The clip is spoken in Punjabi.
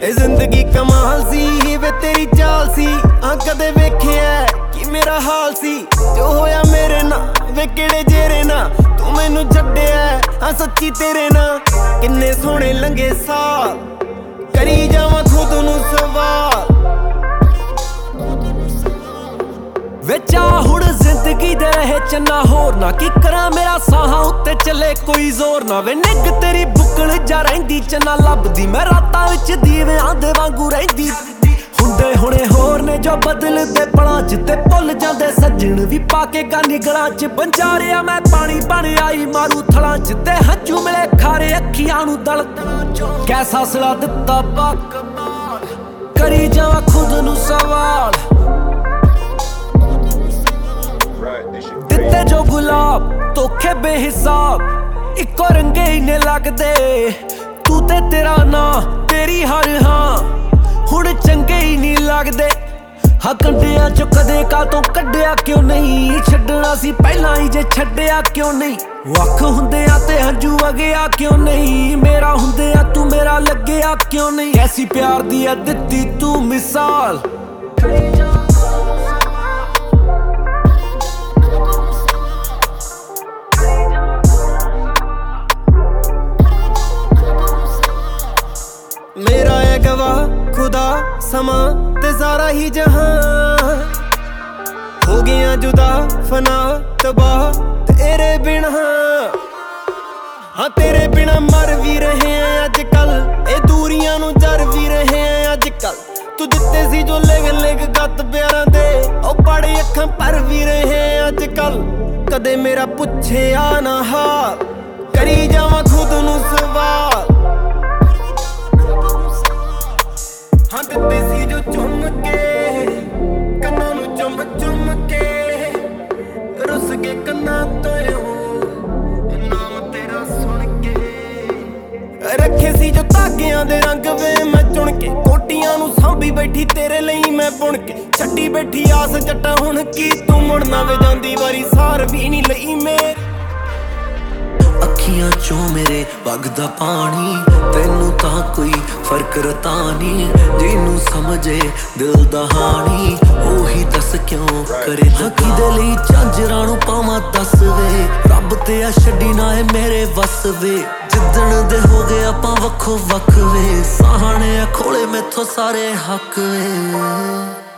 ਇਹ ਜ਼ਿੰਦਗੀ ਕਮਾਲ ਸੀ ਵੇ ਤੇਰੀ ਚਾਲ ਸੀ ਕਦੇ ਵੇਖਿਆ ਕਿ ਮੇਰਾ ਹਾਲ ਸੀ ਜੋ ਹੋਇਆ ਮੇਰੇ ਨਾਲ ਵੇ ਕਿਹੜੇ ਜੇਰੇ ਨਾ ਤੂੰ ਮੈਨੂੰ ਛੱਡਿਆ ਸੱਚੀ ਤੇਰੇ ਨਾਲ ਕਿੰਨੇ ਸੋਹਣੇ ਲੰਘੇ ਸਾਲ ਕਰੀ ਜਾਵਾਂ ਖੁਦ ਨੂੰ ਸਵਾਲ ਵੇਚਾ ਹੁਣ ਜ਼ਿੰਦਗੀ ਦੇ ਰਹੇ ਚੰਨਾ ਹੋਰ ਨਾ ਕੀ ਕਰਾਂ ਮੇਰਾ ਸਾਹਾਂ ਉੱਤੇ ਚੱਲੇ ਕੋਈ ਜ਼ੋਰ ਨਾ ਵੇ ਨਿੱਘ ਤੇਰੀ ਬੁੱਕਲ ਜਾ ਰਹਿੰਦੀ ਚੰਨਾ ਲੱਭਦੀ ਮੈਂ ਰਾਤਾਂ ਵਿੱਚ ਦੀਵਿਆਂ ਦੇ ਵਾਂਗੂ ਰਹਿੰਦੀ ਹੁੰਦੇ ਹੁਣੇ ਹੋਰ ਨੇ ਜੋ ਬਦਲਦੇ ਪਲਾਂ ਚ ਤੇ ਭੁੱਲ ਜਾਂਦੇ ਸੱਜਣ ਵੀ ਪਾ ਕੇ ਗਾਨੀ ਗਲਾਂ ਚ ਬੰਜਾਰਿਆ ਮੈਂ ਪਾਣੀ ਬਣ ਆਈ ਮਾਰੂ ਥਲਾਂ ਚ ਤੇ ਹੰਝੂ ਮਿਲੇ ਖਾਰੇ ਅੱਖੀਆਂ ਨੂੰ ਦਲ ਕੈਸਾ ਸਲਾ ਦਿੱਤਾ ਬਾਕਮਾਲ ਕਰੀ ਜਾਵਾਂ ਖੁਦ ਨੂੰ ਸਵਾਲ ਦਿੱਤੇ ਜੋ ਗੁਲਾਬ ਧੋਖੇ ਬੇਹਿਸਾਬ ਇੱਕੋ ਰੰਗੇ ਹੀ ਨੇ ਲੱਗਦੇ ਤੂੰ ਤੇ ਤੇਰਾ ਨਾਂ ਤੇਰੀ ਹਰ ਹਾਂ ਹੁਣ ਚੰਗੇ ਹੀ ਨਹੀਂ ਲੱਗਦੇ ਹਾਂ ਕੰਢਿਆਂ ਚੋਂ ਕਦੇ ਕਾਤੋਂ ਕੱਢਿਆ ਕਿਉਂ ਨਹੀਂ ਛੱਡਣਾ ਸੀ ਪਹਿਲਾਂ ਹੀ ਜੇ ਛੱਡਿਆ ਕਿਉਂ ਨਹੀਂ ਵੱਖ ਹੁੰਦਿਆਂ ਤੇ ਹੰਝੂ ਵਗਿਆ ਕਿਉਂ ਨਹੀਂ ਮੇਰਾ ਹੁੰਦਿਆਂ ਤੂੰ ਮੇਰਾ ਲੱਗਿਆ ਕਿਉਂ ਨਹੀਂ ਐਸੀ ਪਿਆਰ ਦੀ ਆ ਦਿੱਤੀ ਤੂੰ ਮਿਸਾਲ मेरा है गवाह खुदा समा ते सारा ही जहां हो गया जुदा फना तबाह तेरे बिना हाँ तेरे बिना मर भी रहे हैं अजकल ए दूरियां नू जर भी रहे हैं अजकल तू दिते सी जो लिग लिग गत प्यारां दे ओ बड़े अखां पर भी रहे हैं अजकल कदे मेरा पुछे आ ना हाल करी जावां खुद नू सवाल हाँ दिते सी जो चुम के कन्ना नू चुम चुम के रुस के कन्ना तो नाम तेरा सुन के रखे सी जो धागियां दे रंग वे मैं चुन के कोटियां नू सांभी बैठी तेरे ਲਈ मैं बुन के छड्डी बैठी आस जट्टा हुण की तू मुड़ना वे जांदी वारी सार भी नहीं लई मेरी ਅੱਖੀਆਂ ਚੋਂ ਮੇਰੇ ਵਗਦਾ ਪਾਣੀ ਤੈਨੂੰ ਤਾਂ ਕੋਈ ਫਰਕ ਰਤਾ ਨਹੀਂ ਜਿਹਨੂੰ ਸਮਝੇ ਦਿਲ ਦਾ ਹਾਣੀ ਉਹੀ ਦੱਸ ਕਿਉਂ ਕਰੇ ਹਕੀ ਦੇ ਲਈ ਝਾਂਜਰਾਂ ਨੂੰ ਪਾਵਾਂ ਦੱਸ ਵੇ ਰੱਬ ਤੇ ਆ ਛੱਡੀ ਨਾ ਏ ਮੇਰੇ ਵਸ ਵੇ ਜਿੱਦਣ ਦੇ ਹੋ ਗਏ ਆਪਾਂ ਵੱਖੋ ਵੱਖ ਵੇ ਸਾਹਣੇ ਖੋਲੇ ਮੈਥੋਂ ਸਾਰੇ ਹੱਕ ਵੇ